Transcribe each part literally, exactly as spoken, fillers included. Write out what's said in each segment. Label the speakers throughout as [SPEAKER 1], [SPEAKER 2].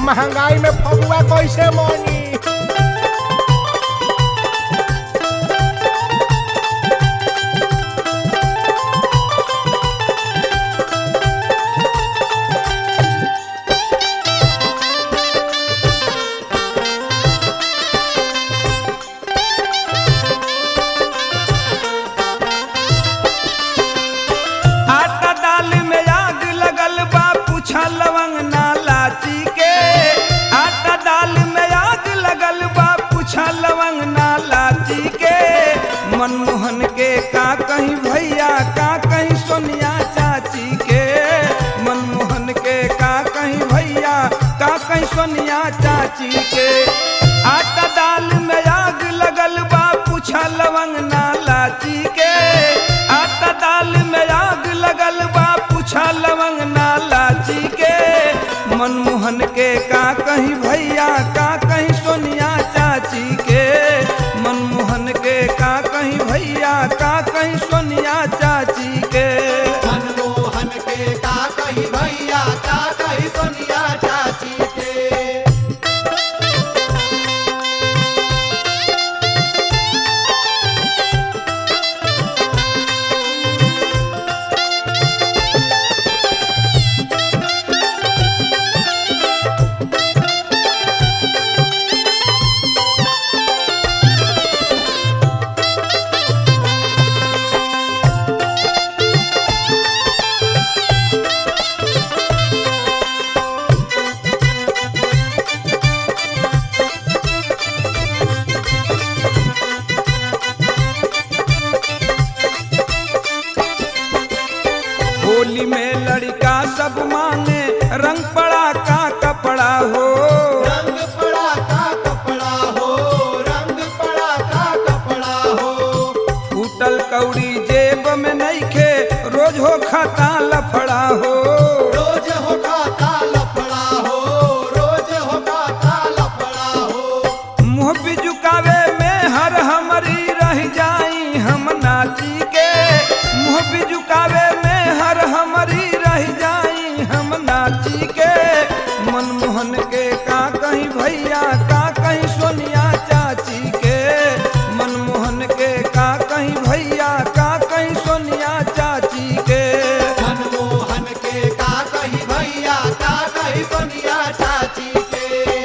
[SPEAKER 1] महंगाई में फगुआ कैसे मनी।
[SPEAKER 2] लवंग ना लाची के आटा दाल में आग लगल बा पूछा लवंग ना लाची के मनमोहन के का कहीं भैया का कहीं सोनिया चाची के मनमोहन के का कहीं भैया का कहीं सोनिया चाची के आटा दाल में आग लगल बा पूछा लवंग ना लाची के आटा दाल में आग लगल बा पूछा लवंग ना लाची के मनमोहन के का कहीं भैया का कहीं सोनिया चाची के मनमोहन के का कहीं भैया का कहीं सोनिया चाची के
[SPEAKER 3] मनमोहन के का कहीं भैया का कहीं सोनिया चाची के।
[SPEAKER 2] होली में लड़का सब मांगे रंग पड़ा का कपड़ा हो
[SPEAKER 3] रंग पड़ा का कपड़ा हो रंग पड़ा का कपड़ा हो
[SPEAKER 2] फूटल कौड़ी जेब में नइखे रोज हो खाता लफड़ा हो
[SPEAKER 3] रोज हो खाता लफड़ा हो रोज हो खाता लफड़ा हो
[SPEAKER 2] मुँह भी झुकावे में हर हमारी रह जाई हम नाची के मुँह भी झुकावे में हर हमारी रह जाई हम नाची के मनमोहन के का कहीं भैया का कहीं सोनिया चाची के मनमोहन के का कहीं भैया का कहीं सोनिया चाची के
[SPEAKER 3] मनमोहन के का कहीं भैया का कहीं सोनिया चाची के।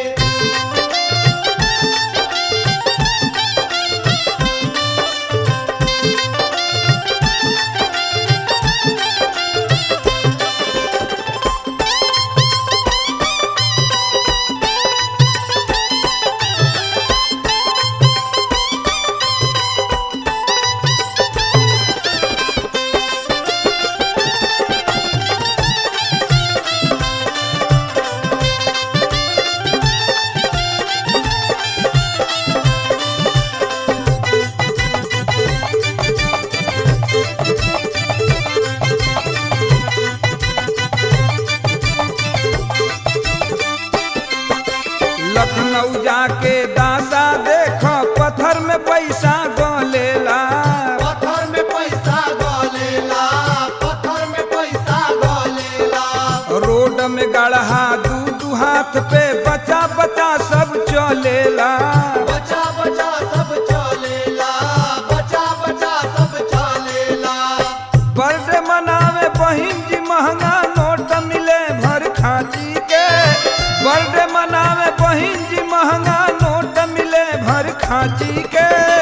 [SPEAKER 2] लखनऊ जाके दासा देखो पत्थर में पैसा गोलेला
[SPEAKER 3] पत्थर में पैसा गोलेला पत्थर में पैसा गोलेला
[SPEAKER 2] रोड में गढ़हा दू दू हाथ पे बचा बचा सब चलेला
[SPEAKER 3] बचा बचा सब चलेला बचा बचा सब चलेला
[SPEAKER 2] बर्थडे मनावे बहिन जी महंगा नोट मिले भर खाची के बर्थडे मनावे बहिन जी महंगा नोट मिले भर खाची के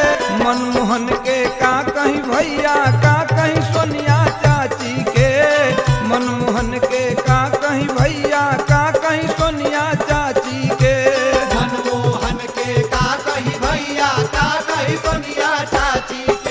[SPEAKER 2] मनमोहन के का कहीं भैया का कहीं सोनिया चाची के मनमोहन के का कहीं भैया का कहीं सोनिया चाची के
[SPEAKER 3] मनमोहन के का कहीं भैया का कहीं सोनिया चाची के।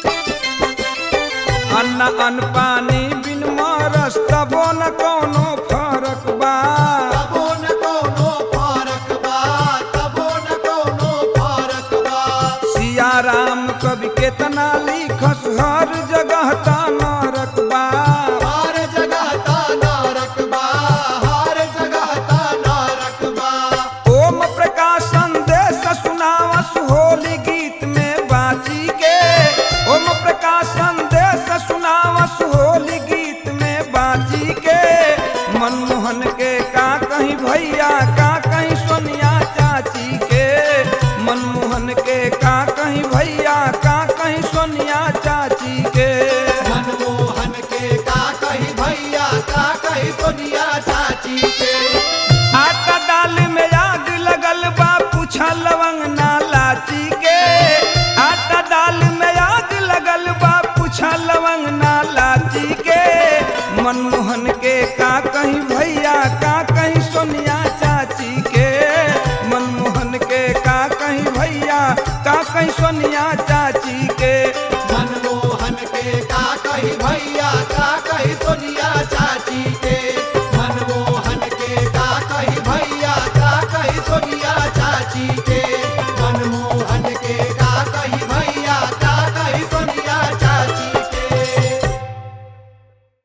[SPEAKER 2] अन्न अन्न पानी बिन मरस तबो न कोनो केतना ली